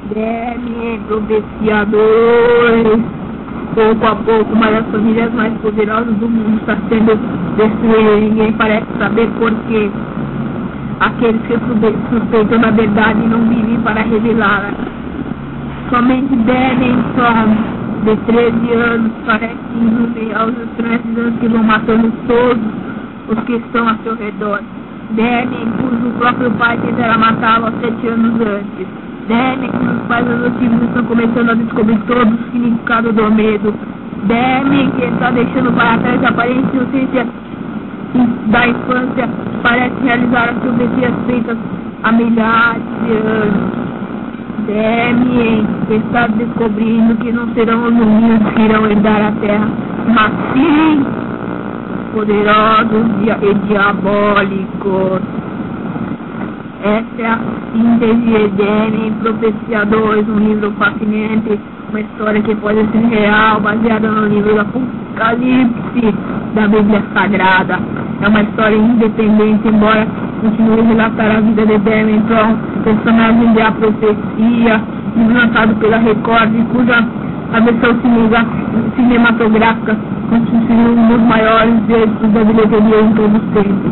Deme, propiciadores. Pouco a pouco, uma das famílias mais poderosas do mundo está sendo destruída e ninguém parece saber por quê. Aqueles que suspeitam da verdade não vivem para revelá-la. Somente Deme, de 13 anos, parece inútil aos estranhos que vão matando todos os que estão a seu redor. Deme, cujo próprio pai tentará matá-lo há 7 anos antes. Deme, cujos pais adotivos estão começando a descobrir todo o significado do medo. Deme, que está deixando para trás a aparência inocência da infância, parece realizar as profecias feitas há milhares de anos. Deme, que está descobrindo que não serão os humildes que irão herdar a terra, mas sim poderosos e diabólicos. Essa é a síntese de Deme, Profecia 2, um livro fascinante, uma história que pode ser real, baseada no livro do Apocalipse da Bíblia Sagrada. É uma história independente, embora continue a relatar a vida de Deme, personagem de A Profecia, livro lançado pela Record, cuja a versão cinematográfica constituiu um dos maiores êxitos da bilheteria em todos os tempos.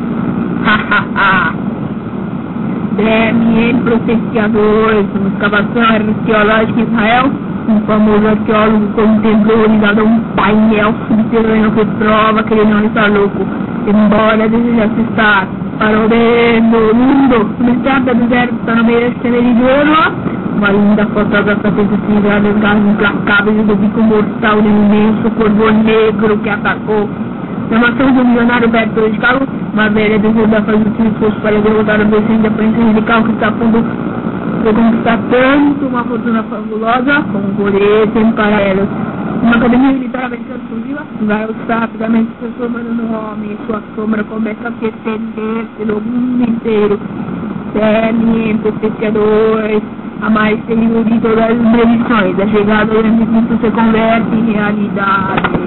Deme, Profeciadores, uma escavação arqueológica em Israel, um famoso arqueólogo contemplou ligado a um painel subterrâneo que prova que ele não está louco, embora desejasse estar. Para o bem do mundo, no estado do deserto, está no meio deste meridiano, uma linda fotógrafa tenta se livrar das garras implacáveis do bico mortal do imenso corvo negro que atacou. Na mansão do milionário Berto de Chicago, uma velha deseja fazer o esforço para derrotar o descendente da aparência radical que está a ponto de conquistar tanto uma fortuna fabulosa como um poder sem paralelos. Uma academia militar americana exclusiva vai estar rapidamente se transformando no homem e sua sombra começa a se estender pelo mundo inteiro. Deme, Profeciadores, a mais terrível de todas as predições. A chegada do Anticristo se converte em realidade.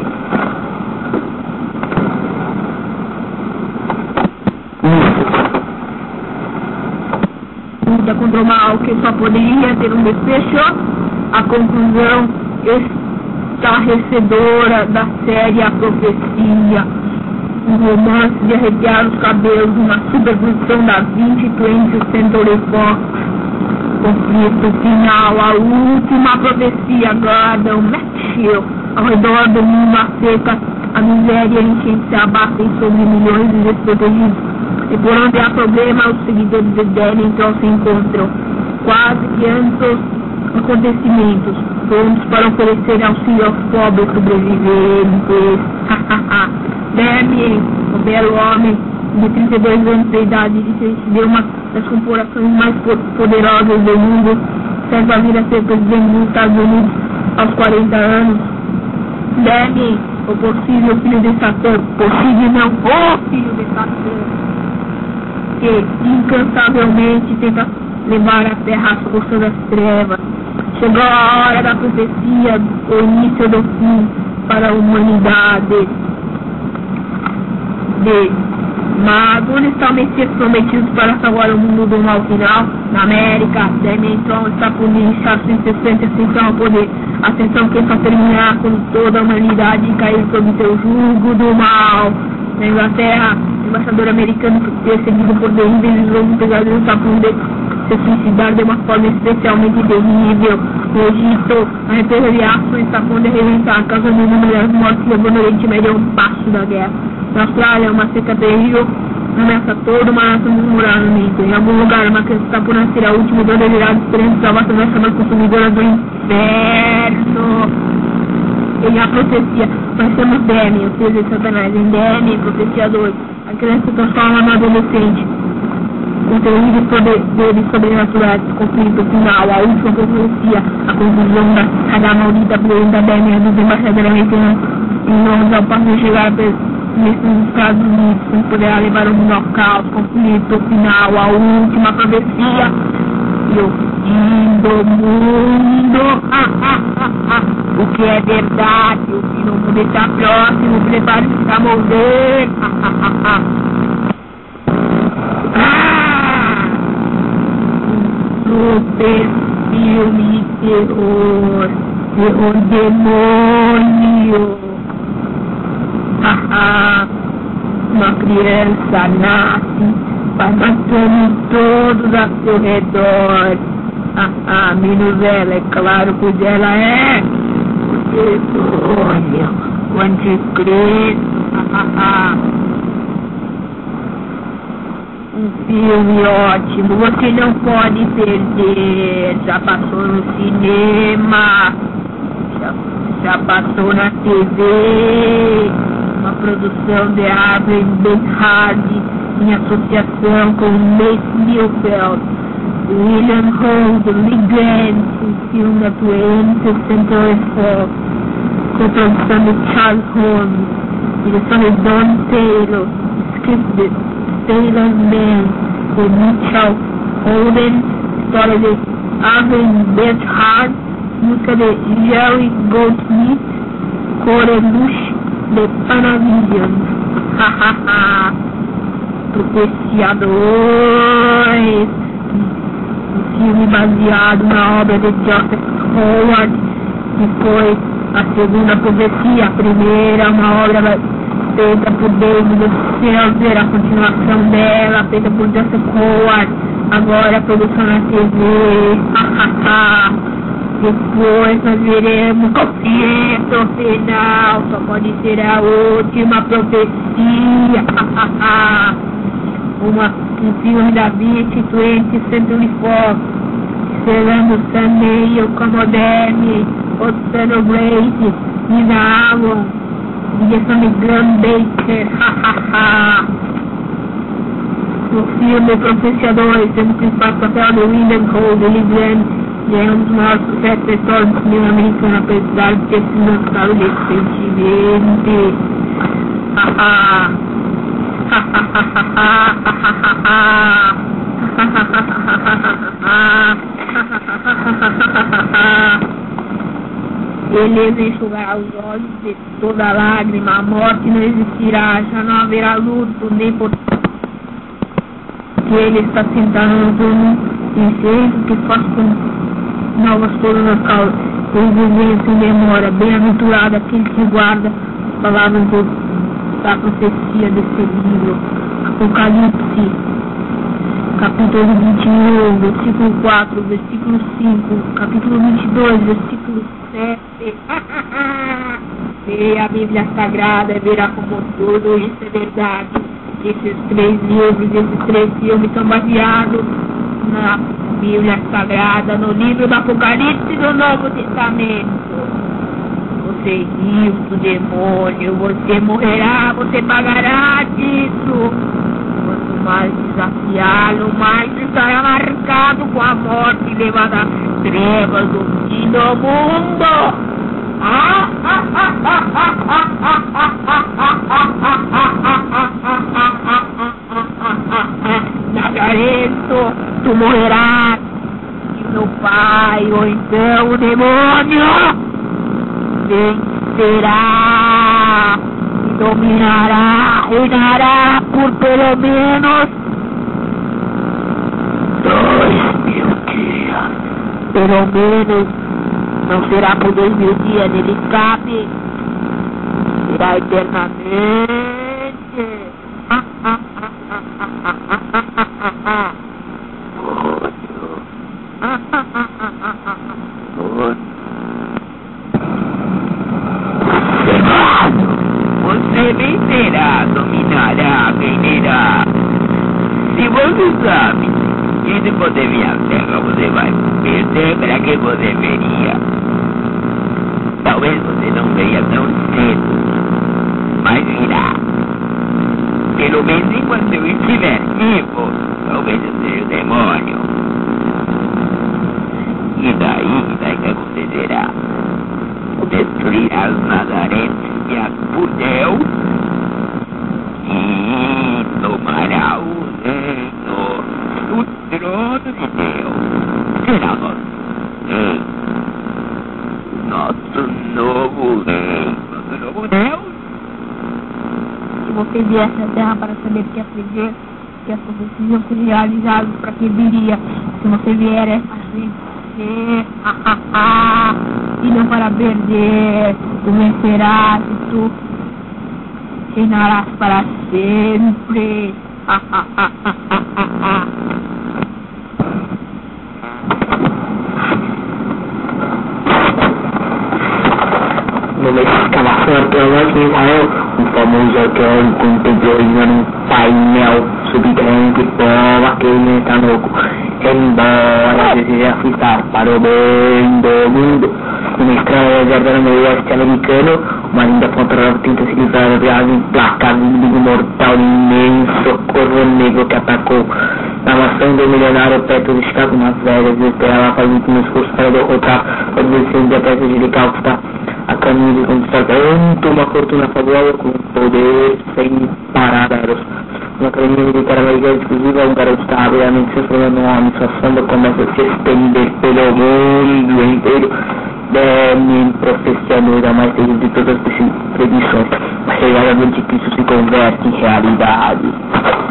Luta contra o mal que só poderia ter um desfecho. A conclusão estarrecedora da série A Profecia, um romance de arrepiar os cabelos, uma superprodução da 20th Century Fox. Conflito final, a última profecia, guarda o Matthew ao redor do mundo, a seca, a miséria e a enchente se abatem sobre milhões de desprotegidos. E por onde há problema, os seguidores de Deme então se encontram. Quase 500 acontecimentos prontos para oferecer auxílio aos pobres sobreviventes. Deme, o belo homem de 32 anos de idade, de uma das corporações mais poderosas do mundo, serve a vir a ser presidente dos Estados Unidos aos 40 anos. Deme, o possível filho de Satã, possível não, o filho de Satã, que incansavelmente tenta levar a terra às forças das trevas. Chegou a hora da profecia, o início do fim para a humanidade. Mas onde está o Messias prometido para salvar o mundo do mal final? Na América, Deme então está por iniciar sua incessante ascensão ao poder. Ascensão que está terminar quando toda a humanidade cair sob seu jugo do mal. Na Inglaterra, o embaixador americano, perseguido por terríveis lobos pesadelos, está por se suicidar de uma forma especialmente terrível. No Egito, a represa de aço está por reventar, causando inúmeras mortes, levando o Oriente Médio a um passo da guerra. Na Austrália, uma seca terrível ameaça toda uma nação moralmente. Em algum lugar, uma criança está por nascer, a última dor de virada esperando salvação das chamas consumidoras do inferno. Em A Profecia, nós temos Deme, o filho de Satanás. Em Deme, Profecia 2, a criança se transforma no adolescente. Com terríveis poderes sobrenaturais, conflito final, a última profecia, a conclusão da saga maldita da Deme dos embaixadores americanos em nome ao passo de chegar nesses Estados Unidos, que poderá levar o mundo ao caos, conflito final, a última profecia e o fim do mundo. O que é verdade, o fim do mundo está próximo, prepare-se para morrer. filme de terror, terror demônio. Haha, uma criança nasce, vai matando todos ao seu redor. Haha, menos ela, é claro, pois ela é o demônio, o anticristo. Haha. Um filme ótimo, você não pode perder. Já passou no cinema, já passou na TV. Uma produção de Abraham Benhard em associação com Mace Neufeld, William Holt, Lee Grant, um filme da 20th Century Fox, com produção de Charles Holmes, direção de Don Taylor, script de Taylor Mann, de Mitchell Holden, história de Abraham Benhard, música de Jerry Goldsmith, Coreluche de Panavision. Hahaha. Propiciadores, um filme baseado na obra de Joseph Howard, que foi a segunda profecia. A primeira, uma obra feita por David Seltzer, a continuação dela, feita por Joseph Howard, agora a produção na TV. Depois nós veremos o final, só pode ser a última profecia. Um filme da 20th Century Fox, estrelando Sam Neill, Commodore, Otsano Grace, Nina Alon, direção de Graham Baker. No filme Propiciadores, temos que faz papel de William Holt, Lee Grant, e é um dos maiores sucessos da história do cinema americano, apesar de ter sido lançado recentemente. Beleza enxugará os olhos de toda lágrima, a morte não existirá, já não haverá luto, nem por que ele está sentado no incenso que faz com novas todas as causas, ele viveu sem demora, bem-aventurado aquele que guarda as palavras da profecia desse livro. Apocalipse, capítulo 21, versículo 4, versículo 5, capítulo 22, versículo 7. Leia a Bíblia Sagrada e verá como tudo isso é verdade. Esses 3 livros, esses 3 filmes são baseados na Bíblia Sagrada, no livro do Apocalipse do Novo Testamento. Você riu do demônio, você morrerá, você pagará disso. Quanto mais desafiá-lo, mais estará marcado com a morte e levado às trevas do fim do mundo. Nazareno, tu morrerás, e meu pai, ou então o demônio vencerá e dominará, reinará por pelo menos 2000 dias. Pelo menos não será por 2000 dias, ele sabe, será eternamente. Você vencerá, dominará, reinará. Se você sabe que se você vir à terra, você vai perder para que você veria. Talvez você não veja tão cedo, mas virá. Pelo menos enquanto eu estiver vivo, talvez eu seja o demônio. E daí que acontecerá? Destruirás Nazarenos e as judeus e tomará o reino, o trono de Deus. Será nosso novo rei, nosso novo Deus. Se você viesse à terra para saber que aprender, que as profecias seriam realizadas para que viria. Se você vier assim, vencer, e não para perder, tu vencerás e tu reinarás para sempre. No meio da escavação arqueológica em Israel, um famoso arqueólogo contemplou num painel subterrâneo que prova que ele está louco, embora deseje afastar para o bem do mundo. Numa estrada deserta no oeste americano, uma linda fotógrafa tenta se livrar da viagem implacável do inimigo mortal imenso corvo negro que atacou. Na mansão do milionário perto do Chicago, nas Vegas, esperava fazer um último esforço para derrotar o descendente da peça de Calcutta, a caminho de conquistar tanto uma fortuna fabulosa como poder sem paradas. Uma academia militar americana exclusiva, um garoto está rapidamente se transformando num homem, sua sombra começa a se estender pelo mundo inteiro. Demi, profeciador da mais terrível de todas as predições, a chegada do anticristo se converte em realidade.